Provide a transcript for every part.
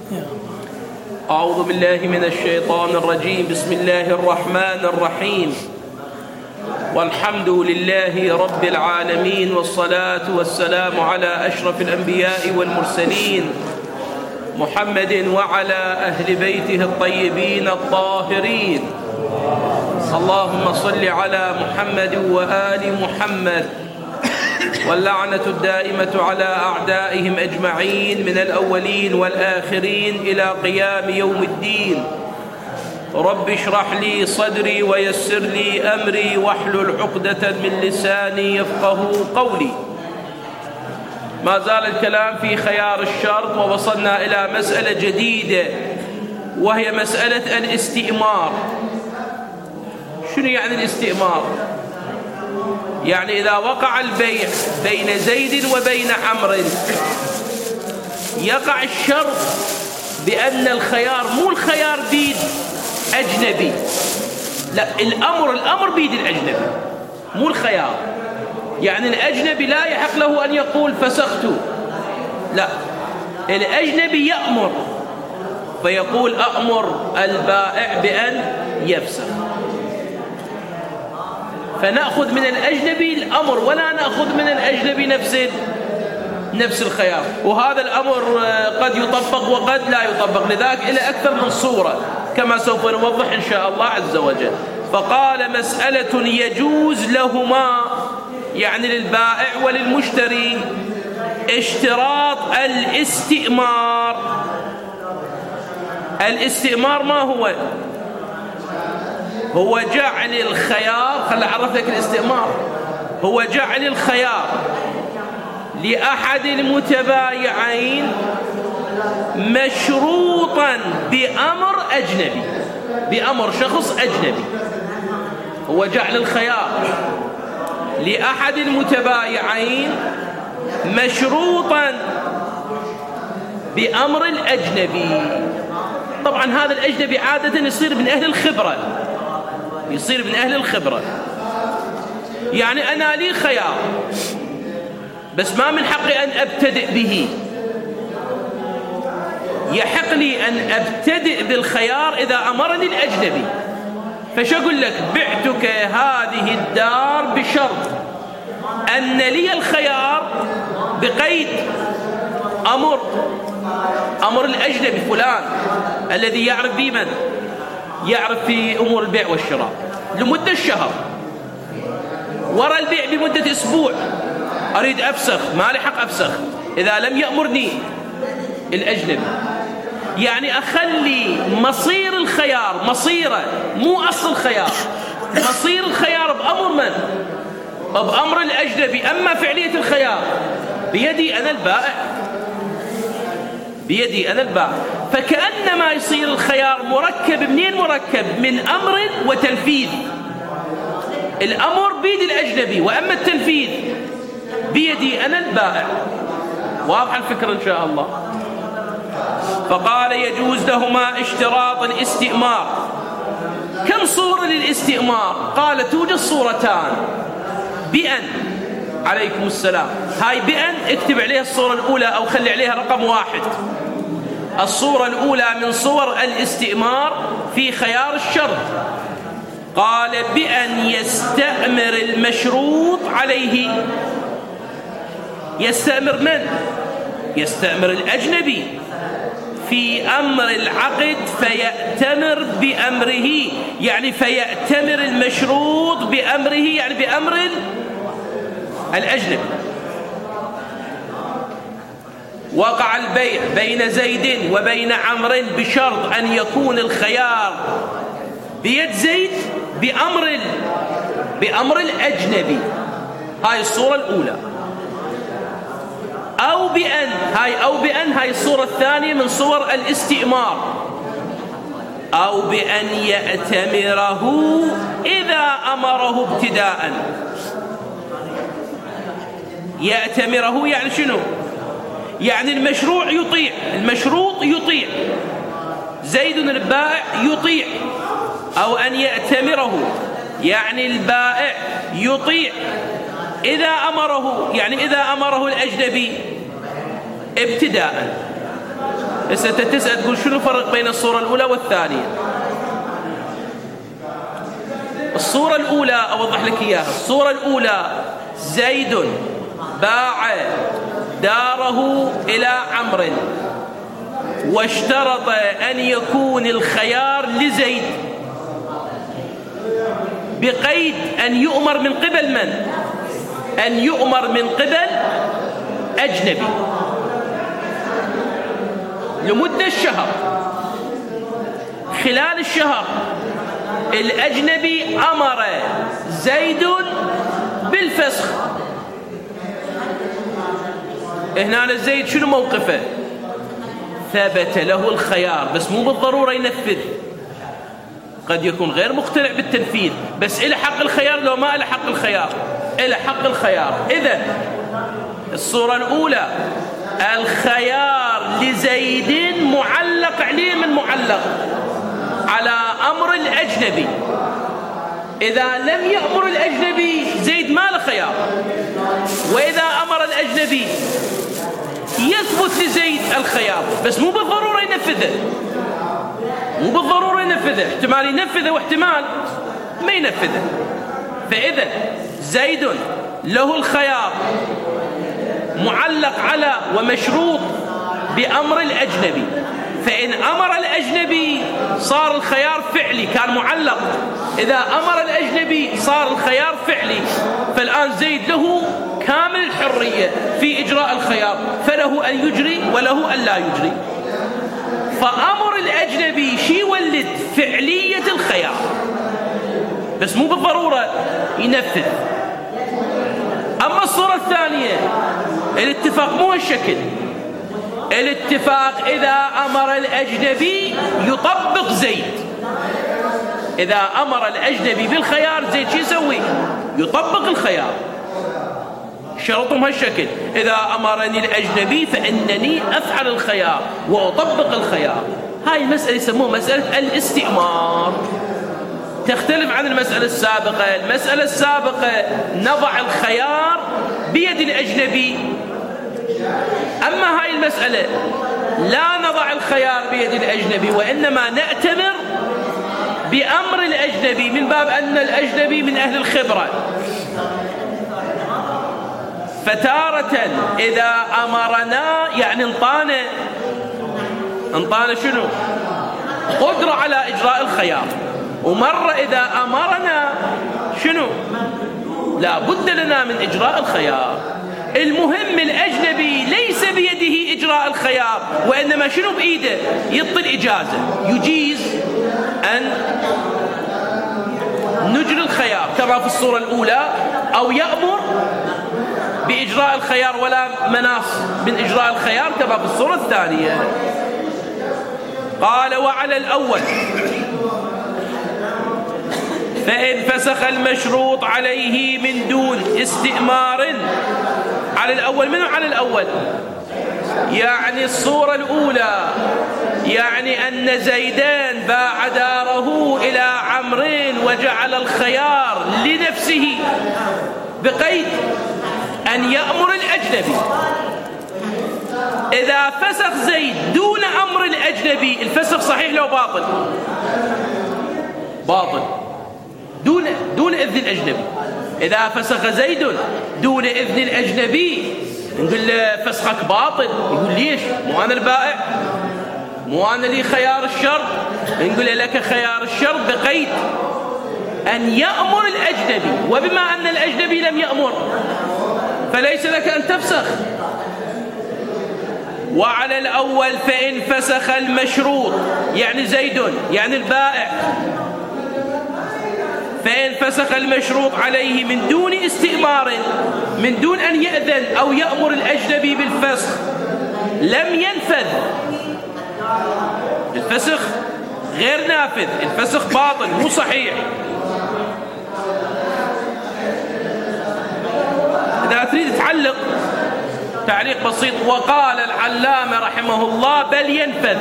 أعوذ بالله من الشيطان الرجيم. بسم الله الرحمن الرحيم. والحمد لله رب العالمين، والصلاة والسلام على أشرف الأنبياء والمرسلين محمد وعلى أهل بيته الطيبين الطاهرين. اللهم صل على محمد وآل محمد، واللعنة الدائمة على أعدائهم أجمعين من الأولين والآخرين إلى قيام يوم الدين. رب اشرح لي صدري ويسر لي أمري واحلل عقدة من لساني يفقه قولي. ما زال الكلام في خيار الشرط، ووصلنا إلى مسألة جديدة وهي مسألة الاستئمار. شنو يعني الاستئمار؟ يعني إذا وقع البيع بين زيد وبين عمرو يقع الشرط بأن الخيار مو الخيار بيد أجنبي، لا، الأمر بيد الأجنبي مو الخيار. يعني الأجنبي لا يحق له أن يقول فسخت، لا، الأجنبي يأمر فيقول أأمر البائع بأن يفسخ، فنأخذ من الأجنبي الأمر ولا نأخذ من الأجنبي نفس الخيار. وهذا الأمر قد يطبق وقد لا يطبق، لذلك إلى أكثر من صورة كما سوف نوضح إن شاء الله عز وجل. فقال مسألة يجوز لهما، يعني للبائع وللمشتري، اشتراط الاستئمار. الاستئمار ما هو؟ هو جعل الخيار، خلي أعرف لك الاستئمار، هو جعل الخيار لأحد المتبايعين مشروطا بأمر أجنبي، بأمر شخص أجنبي. هو جعل الخيار لأحد المتبايعين مشروطا بأمر الأجنبي. طبعا هذا الأجنبي عادة يصير من أهل الخبرة، يصير من أهل الخبرة. يعني أنا لي خيار بس ما من حقي أن أبتدئ به، يحق لي أن أبتدئ بالخيار إذا أمرني الأجنبي. فش أقول لك؟ بعتك هذه الدار بشرط أن لي الخيار بقيد أمر الأجنبي فلان الذي يعرف بي، من يعرف في أمور البيع والشراء، لمدة شهر. وراء البيع بمدة أسبوع أريد أفسخ، ما لي حق أفسخ إذا لم يأمرني الأجنبي. يعني أخلي مصير الخيار، مصيره مو أصل الخيار، مصير الخيار بأمر من؟ بأمر الأجنبي. أما فعلية الخيار بيدي أنا البائع، بيدي أنا البائع. فكأنما يصير الخيار مركب، منين مركب؟ من أمر وتنفيذ. الأمر بيد الأجنبي، وأما التنفيذ بيدي أنا البائع. واضح الفكرة إن شاء الله. فقال يجوز لهما اشتراط الاستئمار. كم صورة للاستئمار؟ قال توجد صورتان. بأن، عليكم السلام، هاي بأن اكتب عليها الصورة الأولى أو خلي عليها رقم 1. الصورة الأولى من صور الاستئمار في خيار الشرط. قال بأن يستأمر المشروط عليه. يستأمر من؟ يستأمر الأجنبي في أمر العقد، فيأتمر بأمره، يعني فيأتمر المشروط بأمره، يعني بأمر الأجنبي. وقع البيع بين زيد وبين عمرو بشرط أن يكون الخيار بيد زيد بأمر الأجنبي. هاي الصورة الأولى. أو بأن هاي الصورة الثانية من صور الاستئمار. أو بأن يأتمره إذا أمره ابتداء. يأتمره يعني شنو؟ يعني المشروط يطيع زيد البائع يطيع. أو أن يأتمره يعني البائع يطيع إذا أمره، يعني إذا أمره الأجنبي ابتداء. هسه انت تسأل تقول شنو الفرق بين الصورة الأولى والثانية؟ الصورة الأولى أوضح لك إياها. الصورة الأولى زيد باع داره إلى عمرو واشترط أن يكون الخيار لزيد بقيد أن يؤمر من قبل من؟ أن يؤمر من قبل أجنبي لمدة الشهر. خلال الشهر الأجنبي أمر زيد بالفسخ. هنا زيد شنو موقفه؟ ثبت له الخيار، بس مو بالضرورة ينفذ، قد يكون غير مقتنع بالتنفيذ، بس إلى حق الخيار. لو ما إلى حق الخيار، إلى حق الخيار. إذن الصورة الأولى الخيار لزيد معلق عليه، من معلق على أمر الأجنبي. إذا لم يأمر الأجنبي زيد ما له خيار، وإذا أمر الأجنبي يثبت لزيد الخيار، بس مو بالضرورة ينفذه، مو بالضرورة ينفذه، احتمال ينفذه واحتمال ما ينفذه. فإذا زيد له الخيار معلق على ومشروط بأمر الأجنبي، فإن أمر الأجنبي صار الخيار فعلي، كان معلق. إذا أمر الأجنبي صار الخيار فعلي، فالآن زيد له كامل الحرية في إجراء الخيار، فله أن يجري وله أن لا يجري. فأمر الأجنبي شي يولد فعلية الخيار، بس مو بالضرورة ينفذ. أما الصورة الثانية الاتفاق مو هالشكل. الاتفاق إذا أمر الأجنبي يطبق زيد. إذا أمر الأجنبي بالخيار زيد شو يسوي؟ يطبق الخيار. شرطهم هالشكل: إذا أمرني الأجنبي فإنني أفعل الخيار وأطبق الخيار. هاي المسألة يسموها مسألة الاستئمار، تختلف عن المسألة السابقة. المسألة السابقة نضع الخيار بيد الأجنبي، أما هاي المسألة لا نضع الخيار بيد الأجنبي، وإنما نأتمر بأمر الأجنبي، من باب أن الأجنبي من أهل الخبرة. فتارة إذا أمرنا يعني انطانا شنو؟ قدرة على إجراء الخيار. ومرة إذا أمرنا شنو؟ لا بد لنا من إجراء الخيار. المهم الأجنبي ليس بيده إجراء الخيار، وإنما شنو بإيده؟ يعطي الإجازة، يجيز أن نجري الخيار كما في الصورة الأولى، أو يأمر بإجراء الخيار ولا مناص من إجراء الخيار كما في الصورة الثانية. قال: وعلى الأول فإن فسخ المشروط عليه من دون استئمار. على الأول، منو على الأول؟ يعني الصورة الأولى، يعني أن زيدان باع داره إلى عمرو وجعل الخيار لنفسه بقيد أن يأمر الأجنبي. إذا فسخ زيد دون أمر الأجنبي، الفسخ صحيح لو باطل؟ باطل، دون إذن الأجنبي. إذا فسخ زيد دون إذن الأجنبي نقول له فسخك باطل. يقول ليش؟ مو أنا البائع، مو أنا لي خيار الشرط. نقول له لك خيار الشرط بقيد أن يأمر الأجنبي، وبما أن الأجنبي لم يأمر فليس لك أن تفسخ. وعلى الأول فإن فسخ المشروط، يعني زيد يعني البائع، فإن فسخ المشروط عليه من دون استئمار، من دون أن يأذن أو يأمر الأجنبي بالفسخ، لم ينفذ. الفسخ غير نافذ، الفسخ باطل مو صحيح. إذا تريد تعلق تعليق بسيط: وقال العلامة رحمه الله بل ينفذ.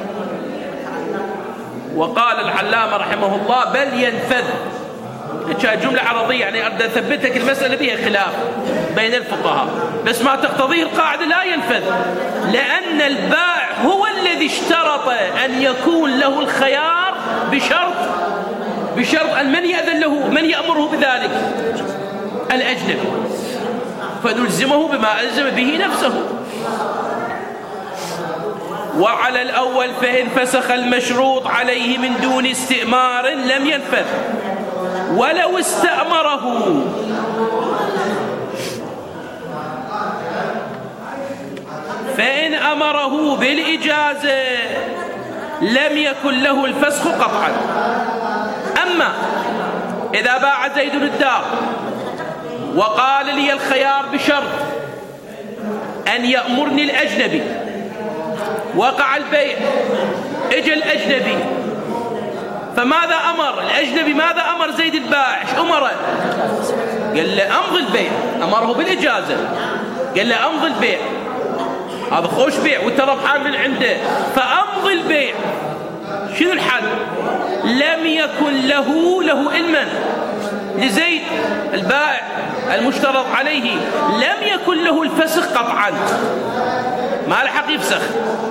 وقال العلامة رحمه الله بل ينفذ. جملة عرضية، يعني أريد أثبتك المسألة بها خلاف بين الفقهاء، بس ما تقتضيه القاعدة لا ينفذ، لأن البائع هو الذي اشترط أن يكون له الخيار بشرط أن من يأذن له، من يأمره بذلك؟ الأجنبي، فنلزمه بما ألزم به نفسه. وعلى الأول فإن فسخ المشروط عليه من دون استئمار لم ينفذ ولو استأمره. فإن أمره بالإجازة لم يكن له الفسخ قطعا. أما إذا باع زيد الدار وقال لي الخيار بشرط أن يأمرني الأجنبي، وقع البيع، اجى الأجنبي، فماذا أمر الأجنبي؟ ماذا أمر زيد البائع؟ ايش أمره؟ قال له أمضي البيع، أمره بالإجازة، قال له أمضي البيع، هذا خوش بيع وانت ربحان من عنده، فأمضي البيع. شنو الحل؟ لم يكن له علما لزيد البائع المشترط عليه، لم يكن له الفسخ قطعا، ما لحق يفسخ،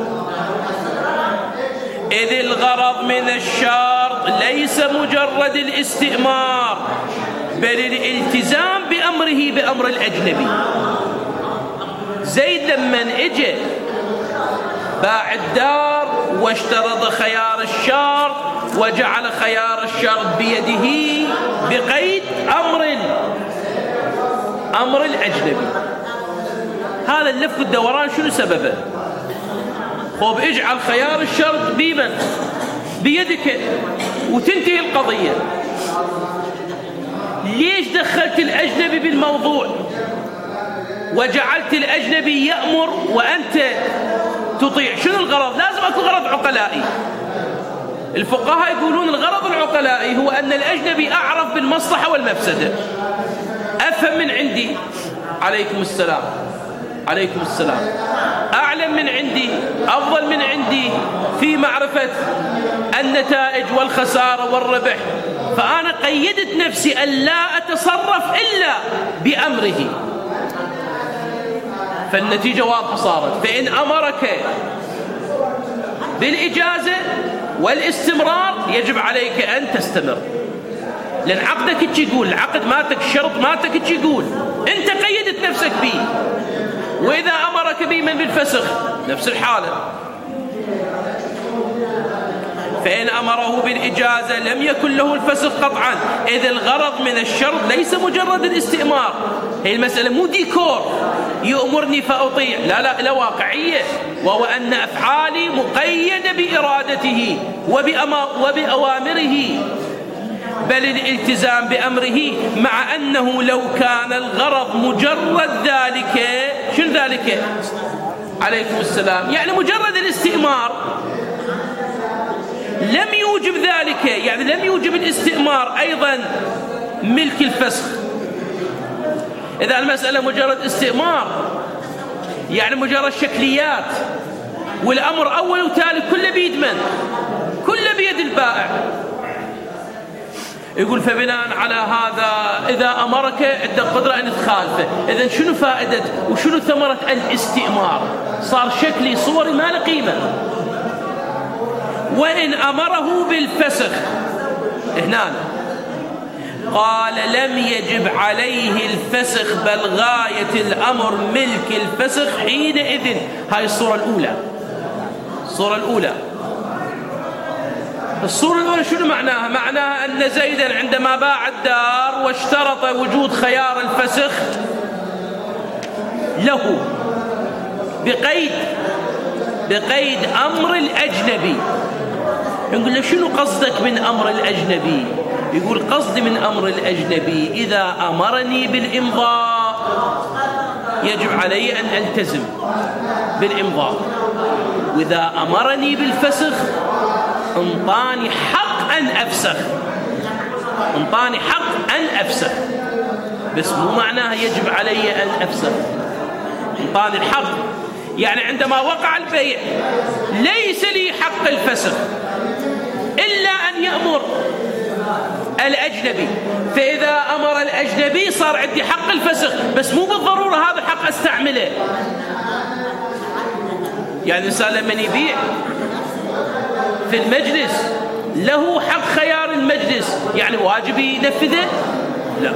إذ الغرض من الشرط ليس مجرد الاستئمار بل الالتزام بأمر الأجنبي. زيد لما اجى باع الدار واشترط خيار الشرط وجعل خيار الشرط بيده بقيد أمر الأجنبي. هذا اللف والدوران شنو سببه؟ خب اجعل خيار الشرط بيدك وتنتهي القضية. ليش دخلت الأجنبي بالموضوع وجعلت الأجنبي يأمر وأنت تطيع؟ شنو الغرض؟ لازم أكون غرض عقلائي. الفقهاء يقولون الغرض العقلائي هو أن الأجنبي أعرف بالمصلحة والمفسدة، أفهم من عندي، عليكم السلام، أعلم من عندي، أفضل من عندي في معرفة النتائج والخسارة والربح، فأنا قيدت نفسي أن لا أتصرف إلا بأمره، فالنتيجة واضحة صارت. فإن أمرك بالإجازة والاستمرار يجب عليك أن تستمر، لأن عقدك يقول، العقد مالتك، الشرط مالتك يقول، أنت قيدت نفسك به. وإذا أمرك بمن بالفسخ نفس الحالة. فإن أمره بالإجازة لم يكن له الفسخ قطعا، إذ الغرض من الشرط ليس مجرد الاستئمار. هي المسألة مو ديكور يأمرني فأطيع، لا واقعية، وهو أن أفعالي مقيدة بإرادته وبأوامره، بل الالتزام بأمره، مع أنه لو كان الغرض مجرد ذلك. شنو ذلك؟ عليكم السلام، يعني مجرد الاستئمار، لم يوجب ذلك، يعني لم يوجب الاستئمار أيضا ملك الفسخ. إذا المسألة مجرد استئمار يعني مجرد شكليات، والأمر أول وتالي كله بيد من؟ كله بيد البائع. يقول فبناء على هذا إذا أمرك عندك قدرة أن تخالفه، إذن شنو فائدة وشنو ثمرة الاستئمار؟ صار شكلي صوري ما له قيمة. وإن أمره بالفسخ هنا قال لم يجب عليه الفسخ بل غاية الأمر ملك الفسخ حينئذ. هاي الصورة الأولى. الصورة الأولى شنو معناها؟ معناها أن زيدا عندما باع الدار واشترط وجود خيار الفسخ له بقيد أمر الأجنبي. يقول له شنو قصدك من أمر الأجنبي؟ يقول قصدي من أمر الأجنبي إذا أمرني بالإمضاء يجب علي أن ألتزم بالإمضاء، وإذا أمرني بالفسخ انطاني حق أن أفسخ، بس مو معناها يجب علي أن أفسخ. انطاني الحق، يعني عندما وقع البيع ليس لي حق الفسخ إلا أن يأمر الأجنبي، فإذا أمر الأجنبي صار عندي حق الفسخ، بس مو بالضرورة هذا الحق أستعمله. يعني الإنسان لما يبيع في المجلس له حق خيار المجلس، يعني واجب ينفذه؟ لا.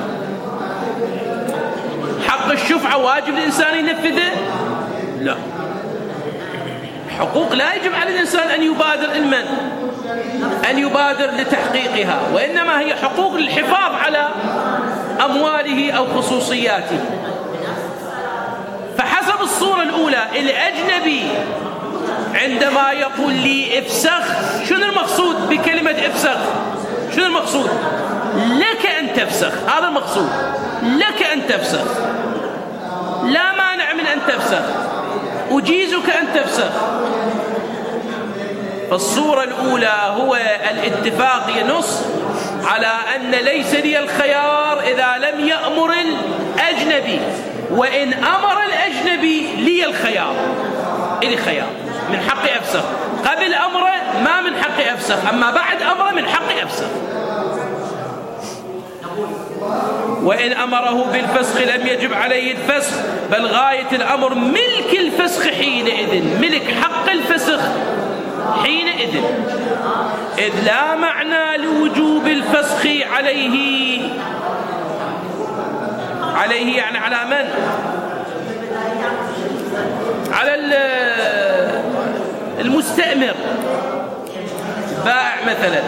حق الشفعة واجب الإنسان ينفذه؟ لا. حقوق لا يجب على الإنسان أن يبادر أن يبادر لتحقيقها، وإنما هي حقوق للحفاظ على أمواله أو خصوصياته. فحسب الصورة الأولى الأجنبي عندما يقول لي افسخ، شنو المقصود بكلمة افسخ؟ شنو المقصود؟ لك أن تفسخ، هذا المقصود، لك أن تفسخ، لا مانع من أن تفسخ، أجيزك أن تفسخ. فالصورة الأولى هو الاتفاق ينص على أن ليس لي الخيار إذا لم يأمر الأجنبي، وإن أمر الأجنبي لي الخيار، إلي خيار من حقي أفسخ. قبل أمره ما من حقي أفسخ، أما بعد أمره من حقي أفسخ. وإن أمره بالفسخ لم يجب عليه الفسخ، بل غاية الأمر ملك الفسخ حينئذ، ملك حق الفسخ حينئذ، إذ لا معنى لوجوب الفسخ عليه يعني على من؟ على المستأمر. بائع مثلا،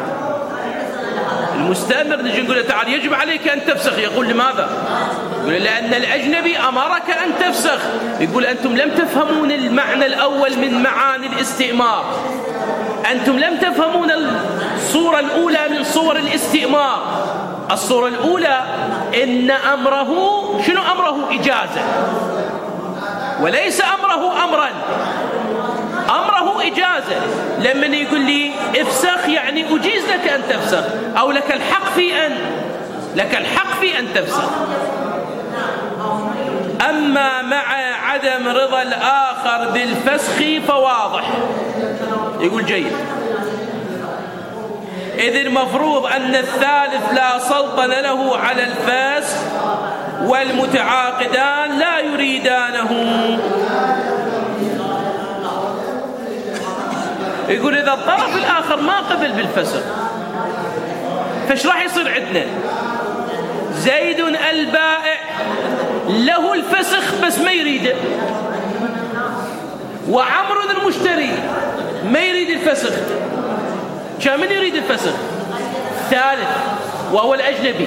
المستأمر نجي نقول له تعال يجب عليك أن تفسخ، يقول لماذا؟ يقول لأن الأجنبي أمرك أن تفسخ. يقول أنتم لم تفهمون المعنى الأول من معاني الاستئمار، أنتم لم تفهمون الصورة الأولى من صور الاستئمار. الصورة الأولى إن أمره شنو؟ أمره إجازة، وليس أمره أمرا، أمره إجازة. لما يقول لي افسخ يعني أجيز لك أن تفسخ، أو لك الحق في أن تفسخ. أما مع عدم رضا الآخر بالفسخ فواضح. يقول جيد، إذ المفروض أن الثالث لا سلطن له على الفسخ، والمتعاقدان لا يريدانه. يقول إذا الطرف الآخر ما قبل بالفسخ فايش راح يصير عندنا؟ زيد البائع له الفسخ بس ما يريده، وعمر المشتري ما يريد الفسخ. كان من يريد الفسخ؟ ثالث وهو الأجنبي.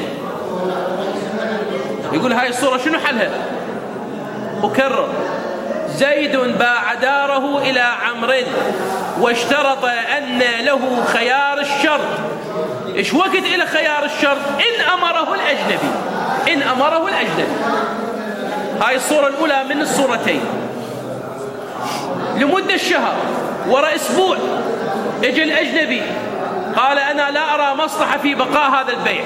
يقول هاي الصورة شنو حلها؟ أكرر، زيد باع داره إلى عمرو واشترط أن له خيار الشرط. إيش وقت إلى خيار الشرط؟ إن أمره الأجنبي. هاي الصورة الأولى من الصورتين. لمدة شهر، وراء أسبوع اجى الأجنبي قال أنا لا أرى مصلحة في بقاء هذا البيع،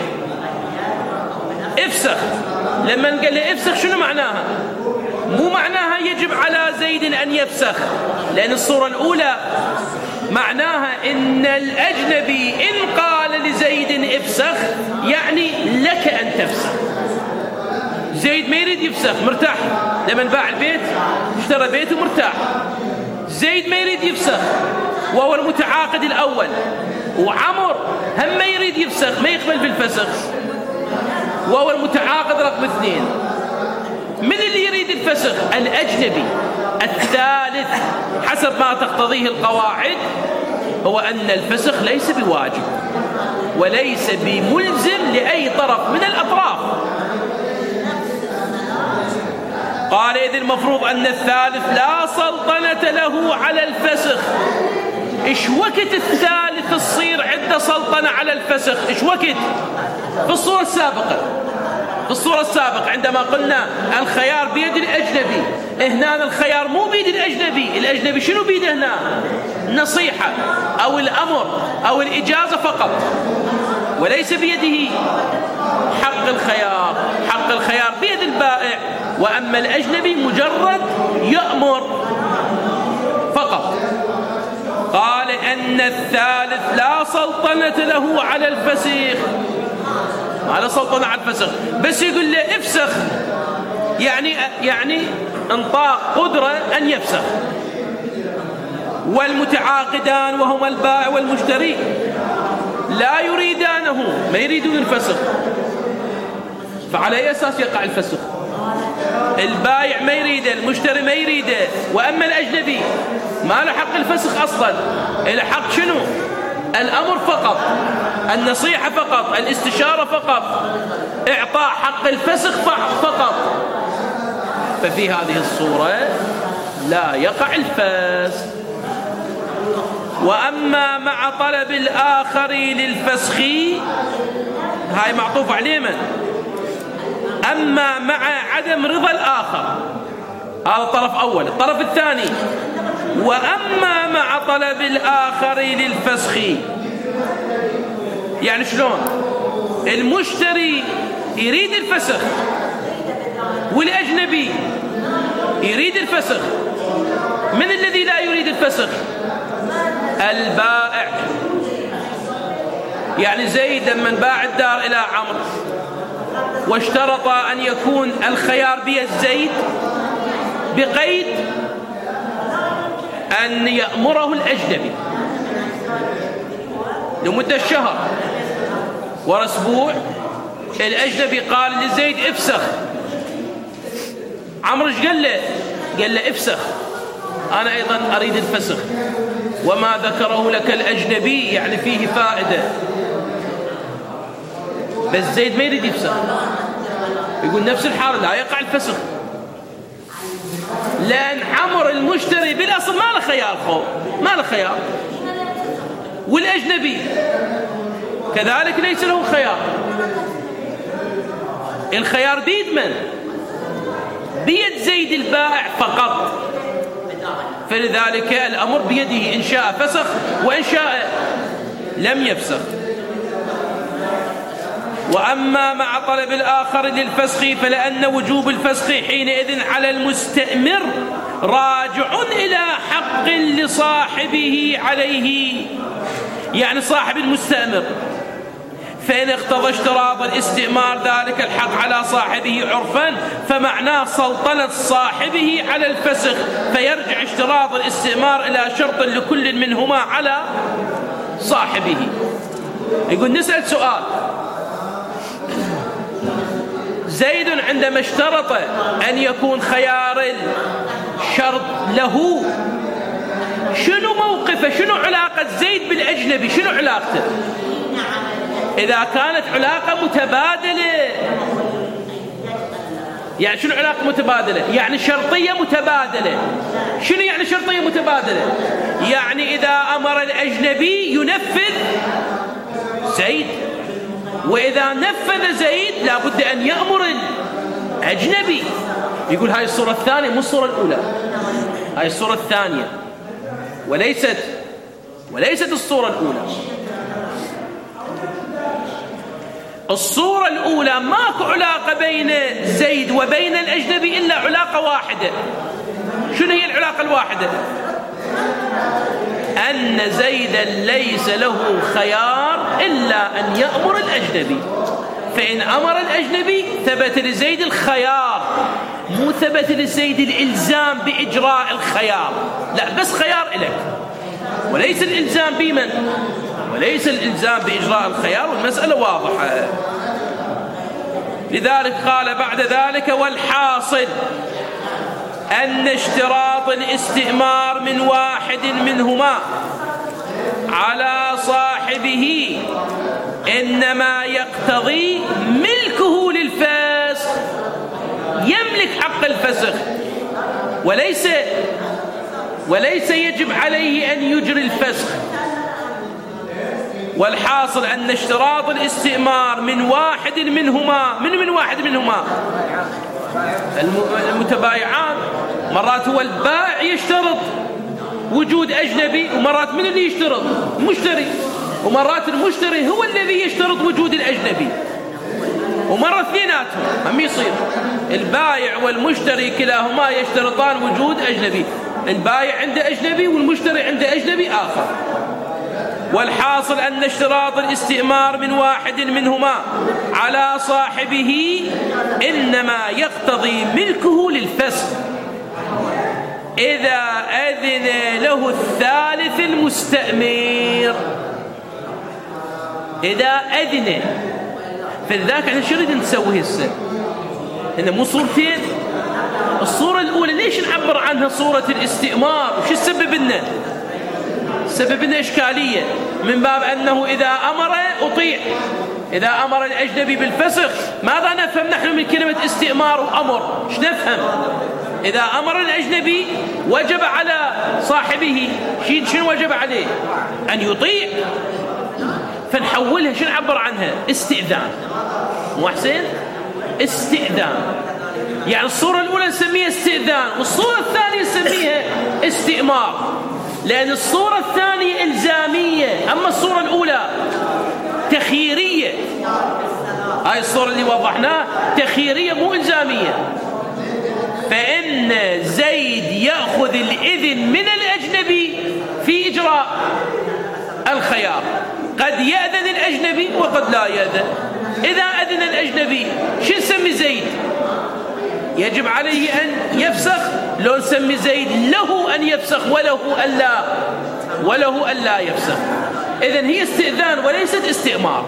افسخ. لما قال له افسخ شنو معناها؟ مو معناها يجب على زيد أن يفسخ، لأن الصورة الأولى معناها إن الأجنبي إن قال لزيد افسخ يعني لك أن تفسخ. زيد ما يريد يفسخ، مرتاح، لما باع البيت اشترى بيته مرتاح. زيد ما يريد يفسخ وهو المتعاقد الأول، وعمر هم ما يريد يفسخ، ما يقبل بالفسخ وهو المتعاقد رقم 2. من اللي يريد الفسخ؟ الأجنبي. الثالث حسب ما تقتضيه القواعد هو أن الفسخ ليس بواجب وليس بملزم لأي طرف من الأطراف. قال إذ المفروض أن الثالث لا سلطنة له على الفسخ. إيش وقت الثالث تصير عنده سلطنة على الفسخ؟ إيش وقت؟ في الصورة السابقة عندما قلنا الخيار بيد الأجنبي، هنا الخيار مو بيد الأجنبي. الأجنبي شنو بيده هنا؟ النصيحة أو الأمر أو الإجازة فقط، وليس بيده حق الخيار. حق الخيار بيد البائع، وأما الأجنبي مجرد يأمر فقط. قال أن الثالث لا سلطنة له على الفسخ، على سلطنة على الفسخ، بس يقول له افسخ يعني انطاق قدرة أن يفسخ. والمتعاقدان وهما البائع والمشتري لا يريدانه، ما يريدون الفسخ، فعلى أي أساس يقع الفسخ؟ البائع ما يريده، المشتري ما يريده، وأما الأجنبي ما له حق الفسخ أصلا، له حق شنو؟ الأمر فقط، النصيحة فقط، الاستشارة فقط، إعطاء حق الفسخ فقط. ففي هذه الصورة لا يقع الفسخ. وأما مع طلب الآخر للفسخ، هاي معطوف عليه من؟ أما مع عدم رضا الآخر، هذا الطرف أول. الطرف الثاني: وأما مع طلب الآخر للفسخ، يعني شلون؟ المشتري يريد الفسخ والأجنبي يريد الفسخ، من الذي لا يريد الفسخ؟ البائع. يعني زيد لما باع الدار إلى عمرو واشترط أن يكون الخيار بيد زيد بقيد أن يأمره الأجنبي لمدة شهر وأسبوع. الأجنبي قال لزيد افسخ. عمرو ايش قال له؟ قال له افسخ، أنا أيضا أريد الفسخ، وما ذكره لك الأجنبي يعني فيه فائدة. بس زيد ما يريد يفسخ، يقول نفس الحال لا يقع الفسخ، لأن عمرو المشتري بالأصل ما له خيار، ما له خيار، والأجنبي كذلك ليس له خيار. الخيار بيد من؟ بيد زيد البائع فقط، فلذلك الأمر بيده، إن شاء فسخ وإن شاء لم يفسخ. وأما مع طلب الآخر للفسخ فلأن وجوب الفسخ حينئذ على المستأمر راجع إلى حق لصاحبه عليه، يعني صاحب المستأمر، فإن اقتضى اشتراط الاستئمار ذلك الحق على صاحبه عرفا فمعناه سلطنة صاحبه على الفسخ، فيرجع اشتراط الاستئمار إلى شرط لكل منهما على صاحبه. يقول نسأل سؤال: زيد عندما اشترط أن يكون خيار الشرط له، شنو موقفه؟ شنو علاقة زيد بالأجنبي؟ شنو علاقته؟ إذا كانت علاقة متبادلة، يعني شنو علاقة متبادلة؟ يعني شرطية متبادلة. شنو يعني شرطية متبادلة؟ يعني إذا أمر الأجنبي ينفذ زيد، وإذا نفذ زيد لابد أن يأمر الأجنبي. يقول هاي الصورة الثانية مو الصورة الأولى، هاي الصورة الثانية وليست الصورة الأولى. الصورة الأولى ماكو علاقة بين زيد وبين الأجنبي إلا علاقة واحدة. شنو هي العلاقة الواحدة؟ أن زيدا ليس له خيار إلا أن يأمر الأجنبي، فإن أمر الأجنبي ثبت لزيد الخيار، مو ثبت لزيد الإلزام بإجراء الخيار، لا، بس خيار إليك وليس الإلزام بمن؟ وليس الإلزام بإجراء الخيار، والمسألة واضحة. لذلك قال بعد ذلك: والحاصل أن اشتراط الاستئمار من واحد منهما على صاحبه إنما يقتضي ملكه للفسخ، يملك حق الفسخ، وليس يجب عليه أن يجري الفسخ. والحاصل أن اشتراط الاستئمار من واحد منهما، من واحد منهما المتبايعان، مرات هو البائع يشترط وجود أجنبي، ومرات من اللي يشترط؟ المشتري، ومرات المشتري هو الذي يشترط وجود الأجنبي، ومرة اثنيناتهم هم يصير البائع والمشتري كلاهما يشترطان وجود أجنبي، البائع عنده أجنبي والمشتري عنده أجنبي آخر. والحاصل أن اشتراط الاستئمار من واحد منهما على صاحبه إنما يقتضي ملكه للفسخ، إذا أذن له الثالث المستأمر. إذا أذن، فلذلك احنا شو نريد نسوي هسه؟ هنا مو صورتين. الصورة الأولى ليش نعبر عنها صورة الاستئمار؟ وش السبب لنا؟ سبب لنا إشكالية من باب أنه إذا أمر أطيع. إذا أمر الأجنبي بالفسخ ماذا نفهم نحن من كلمة استئمار وأمر؟ ايش نفهم؟ إذا أمر الأجنبي وجب على صاحبه شنو وجب عليه؟ أن يطيع. فنحولها شنو نعبر عنها؟ استئذان. مو حسين؟ استئذان. يعني الصورة الأولى نسميها استئذان، والصورة الثانية نسميها استئمار، لأن الصورة الثانية إلزامية، أما الصورة الأولى تخييرية. هاي الصورة اللي وضحناها تخييرية مو إلزامية. فإن زيد يأخذ الإذن من الأجنبي في إجراء الخيار. قد يأذن الأجنبي وقد لا يأذن. إذا أذن الأجنبي شو نسمي زيد؟ يجب عليه أن يفسخ. لو نسمي زيد له أن يفسخ وله ألا يفسخ. إذن هي استئذان وليست استئمار.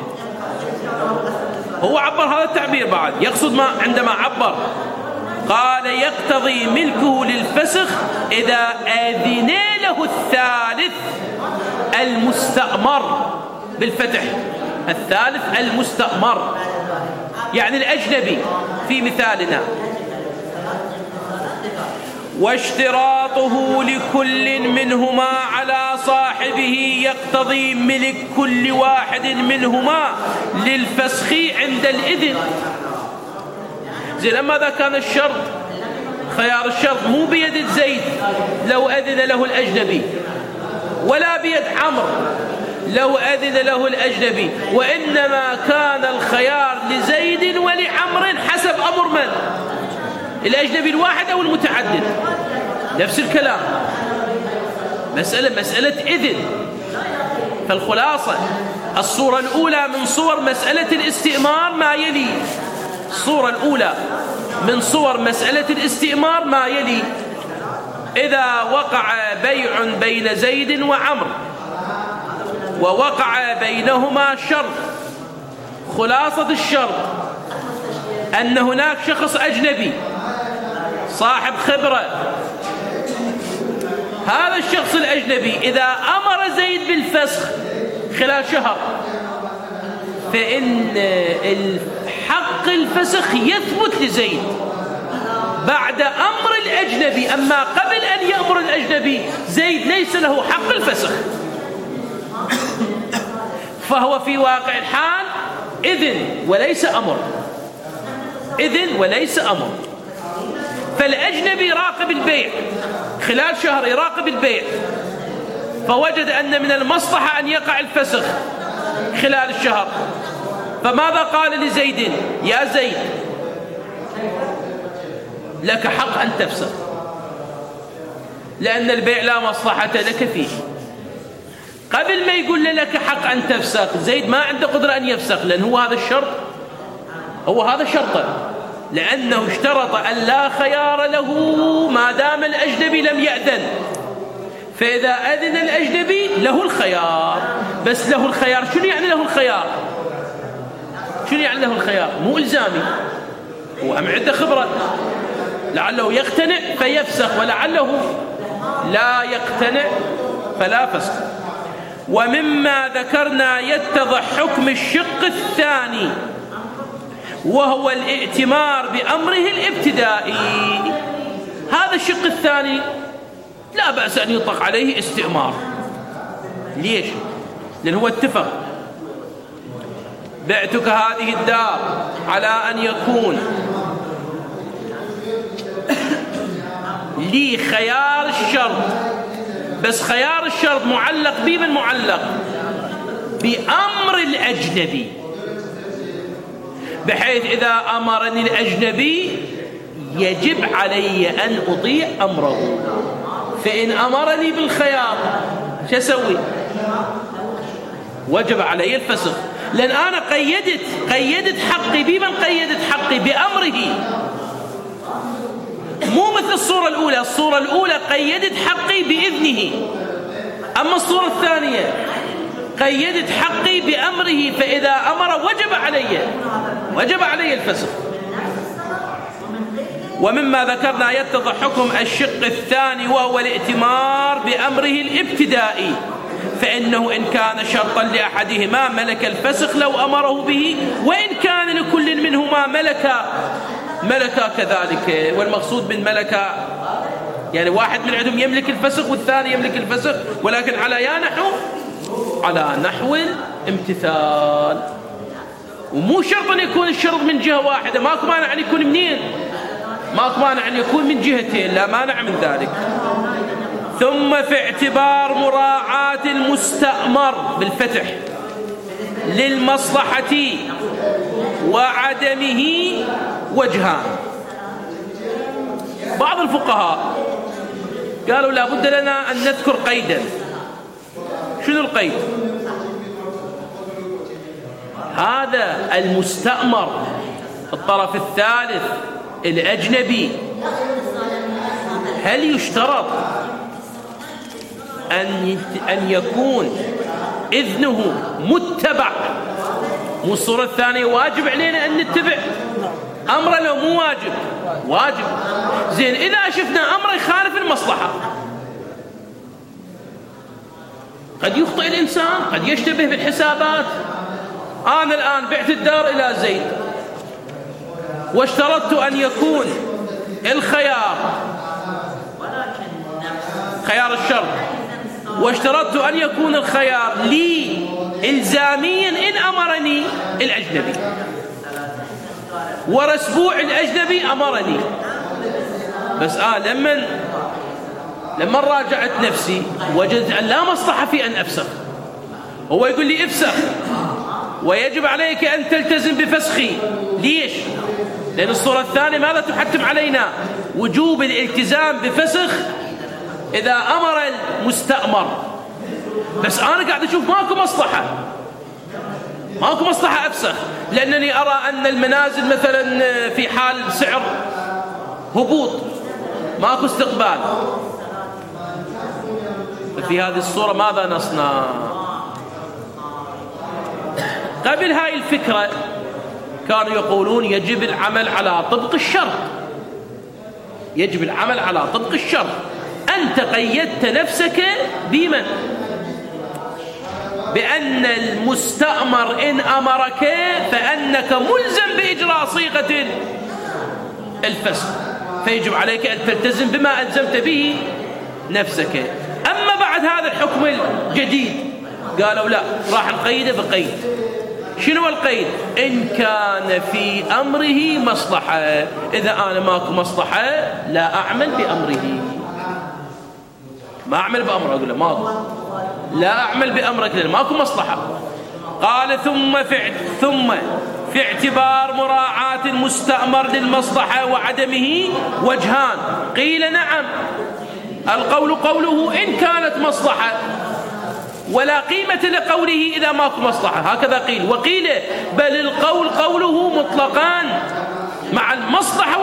هو عبر هذا التعبير بعد، يقصد ما عندما عبر قال يقتضي ملكه للفسخ إذا أذن له الثالث المستأمر بالفتح، الثالث المستأمر يعني الأجنبي في مثالنا. واشتراطه لكل منهما على صاحبه يقتضي ملك كل واحد منهما للفسخ عند الإذن. زين، أما إذا كان الشرط خيار الشرط مو بيد زيد لو أذن له الأجنبي، ولا بيد عمرو لو أذن له الأجنبي، وإنما كان الخيار لزيد ولعمر حسب أمر من؟ الأجنبي الواحد أو المتعدد. نفس الكلام، مسألة إذن. فالخلاصة الصورة الأولى من صور مسألة الاستئمار ما يلي. الصورة الأولى من صور مسألة الاستئمار ما يلي: إذا وقع بيع بين زيد وعمرو ووقع بينهما شرط، خلاصة الشرط أن هناك شخص أجنبي صاحب خبرة. هذا الشخص الأجنبي إذا أمر زيد بالفسخ خلال شهر، فإن حق الفسخ يثبت لزيد بعد أمر الأجنبي. أما قبل أن يأمر الأجنبي زيد ليس له حق الفسخ، فهو في واقع الحال إذن وليس أمر، إذن وليس أمر. فالأجنبي يراقب البيع خلال شهر، يراقب البيع، فوجد أن من المصلحة أن يقع الفسخ خلال الشهر، فماذا قال لزيد؟ يا زيد لك حق أن تفسخ، لأن البيع لا مصلحة لك فيه. قبل ما يقول لك حق أن تفسخ، زيد ما عنده قدرة أن يفسخ، لأن هو هذا الشرط، هو هذا شرطه، لأنه اشترط أن لا خيار له ما دام الأجنبي لم يأذن. فإذا أذن الأجنبي له الخيار، بس له الخيار شنو يعني له الخيار؟ شنو يعني له الخيار؟ مو إلزامي، هو أم عنده خبرة، لعله يقتنع فيفسخ ولعله لا يقتنع فلا فسخ. ومما ذكرنا يتضح حكم الشق الثاني وهو الائتمار بأمره الابتدائي. هذا الشق الثاني لا بأس أن يطلق عليه استئمار. ليش؟ لأن هو اتفق: بعتك هذه الدار على أن يكون لي خيار الشرط، بس خيار الشرط معلق بمن؟ معلق بأمر الأجنبي، بحيث إذا أمرني الأجنبي يجب علي أن أطيع أمره. فإن أمرني بالخيار شو أسوي؟ وجب علي الفسخ، لأن أنا قيدت حقي بمن؟ قيدت حقي بأمره. مو مثل الصورة الأولى. الصورة الأولى قيدت حقي بإذنه، أما الصورة الثانية قيدت حقي بأمره، فإذا أمر وجب علي الفسخ. ومما ذكرنا يتضح حكم الشق الثاني وهو الائتمار بأمره الابتدائي، فإنه إن كان شرطا لأحدهما ملك الفسخ لو أمره به، وإن كان لكل منهما ملكا كذلك. والمقصود من ملكا يعني واحد من عندهم يملك الفسخ والثاني يملك الفسخ، ولكن على نحو الامتثال. ومو شرط أن يكون الشرط من جهة واحدة، ماكو مانع أن يكون منين، ماكو مانع أن يكون من جهتين، لا مانع من ذلك. ثم في اعتبار مراعاة المستأمر بالفتح للمصلحة وعدمه وجهان. بعض الفقهاء قالوا لا بد لنا أن نذكر قيدا. شنو القيد؟ هذا المستأمر الطرف الثالث الأجنبي هل يشترط أن يكون إذنه متبع؟ مو الصورة الثانية واجب علينا أن نتبع أمره لو مو واجب. زين إذا شفنا أمره يخالف المصلحة، قد يخطئ الإنسان، قد يشتبه بالحسابات. أنا الآن بعت الدار إلى زيد واشترطت أن يكون الخيار الشرط، واشترطت أن يكون الخيار لي إلزاميا إن أمرني الأجنبي، ورسبوع الأجنبي أمرني. بس لما راجعت نفسي وجدت أن لا مصلحة في أن أفسخ. هو يقول لي افسخ ويجب عليك أن تلتزم بفسخي. ليش؟ لأن الصورة الثانية ماذا تحتم علينا؟ وجوب الالتزام بفسخ إذا أمر المستأمر. بس أنا قاعد أشوف ماكو مصلحة أفسخ، لأنني أرى أن المنازل مثلا في حال سعر هبوط، ماكو استقبال. ففي هذه الصورة ماذا نصنع؟ قبل هاي الفكرة كانوا يقولون يجب العمل على طبق الشرط. أنت قيدت نفسك بمن؟ بأن المستأمر إن أمرك فأنك ملزم بإجراء صيغة الفسخ، فيجب عليك أن تلتزم بما ألزمت به نفسك. أما بعد هذا الحكم الجديد قالوا لا، راح نقيده بقيد. شنو القيد؟ إن كان في أمره مصلحة. إذا أنا ماكو مصلحة لا أعمل بأمره، ما أعمل بأمره، أقول له ماكو، لا أعمل بأمرك لأن ماكو مصلحة. قال ثم في اعتبار مراعاة المستأمر للمصلحة وعدمه وجهان. قيل نعم، القول قوله إن كانت مصلحة، ولا قيمة لقوله إذا ماكو مصلحة، هكذا قيل. وقيل بل القول قوله مطلقان مع المصلحة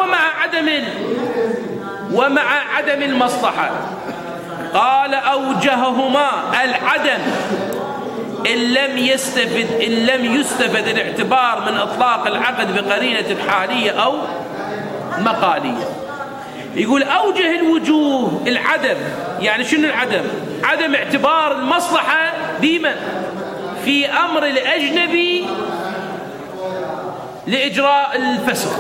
ومع عدم المصلحة. قال أوجههما العدم إن لم يستفد الاعتبار من إطلاق العقد بقرينة حالية أو مقالية. يقول أوجه الوجوه العدم، يعني شنو العدم؟ عدم اعتبار المصلحة بمن؟ في أمر الأجنبي لإجراء الفسخ.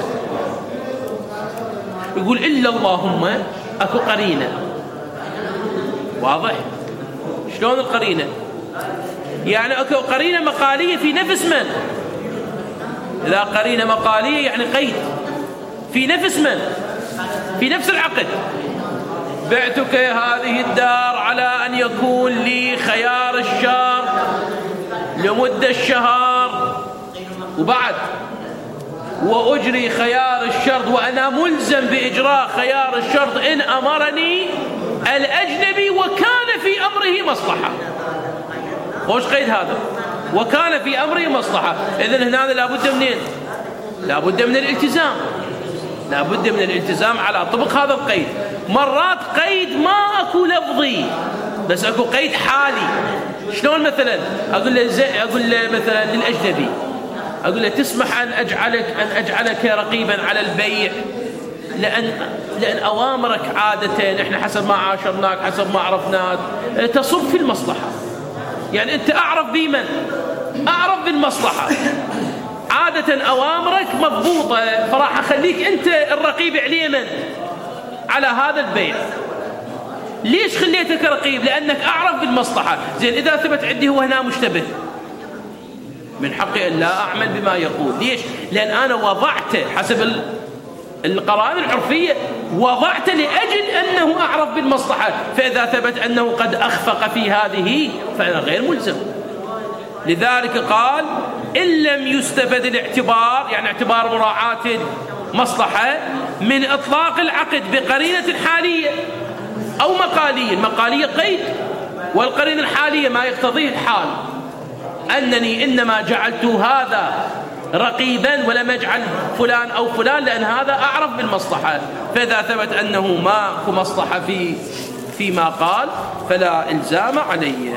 يقول إلا اللهم أكو قرينة. واضح؟ شلون القرينة؟ يعني أكو قرينة مقالية في نفس من؟ إذا قرينة مقالية يعني قيد في نفس من؟ في نفس العقد. بعتك هذه الدار على أن يكون لي خيار الشهر لمدة الشهر، وبعد وأجري خيار الشرط وأنا ملزم بإجراء خيار الشرط إن أمرني الأجنبي وكان في أمره مصلحة. خوش قيد هذا، وكان في أمره مصلحة. إذن هنا لابد منين؟ لابد من الالتزام. لا بد من الالتزام على طبق هذا القيد. مرات قيد ما أكو لفظي بس أكو قيد حالي. شلون مثلا أقول له مثلا للأجنبي أقول له تسمح أن أجعلك رقيبا على البيع، لأن أوامرك عادة إحنا حسب ما عاشرناك حسب ما عرفناك تصب في المصلحة. يعني أنت أعرف بمن؟ أعرف بالمصلحة. عادة أوامرك مضبوطة، فراح أخليك أنت الرقيب عليه من؟ على هذا البيع. ليش خليتك رقيب؟ لأنك أعرف بالمصلحة. زين إذا ثبت عندي هو هنا مشتبه من حقي أن لا أعمل بما يقول. ليش؟ لأن أنا وضعته حسب القرائن العرفية، وضعت لأجل أنه أعرف بالمصلحة، فإذا ثبت أنه قد أخفق في هذه فأنا غير ملزم. لذلك قال إن لم يستفد الاعتبار، يعني اعتبار مراعاة مصلحة من إطلاق العقد بقرينة حالية أو مقالية. المقالية قيد، والقرينة الحالية ما يقتضيه الحال، أنني إنما جعلت هذا رقيبا ولم أجعل فلان أو فلان لأن هذا أعرف بالمصلحة. فإذا ثبت أنه ما في مصلحة فيما قال فلا إلزام عليه.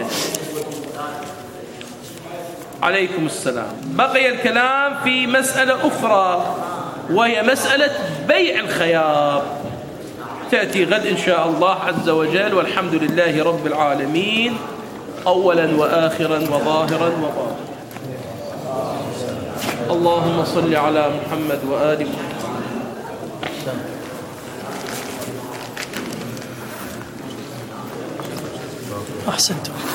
عليكم السلام. بقي الكلام في مسألة أخرى وهي مسألة بيع الخيار، تأتي غد إن شاء الله عز وجل. والحمد لله رب العالمين أولا وآخرا وظاهرا وباطنا. اللهم صل على محمد وآل محمد. أحسنتم.